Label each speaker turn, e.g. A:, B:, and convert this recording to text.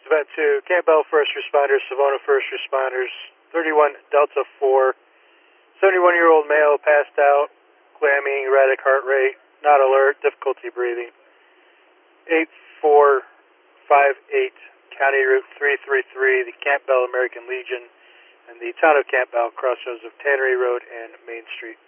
A: Event 2, Campbell First Responders, Savona First Responders, 31 Delta 4, 71-year-old male passed out, clammy, erratic heart rate, not alert, difficulty breathing. 8458, County Route 333, the Campbell American Legion, and the town of Campbell, crossroads of Tannery Road and Main Street.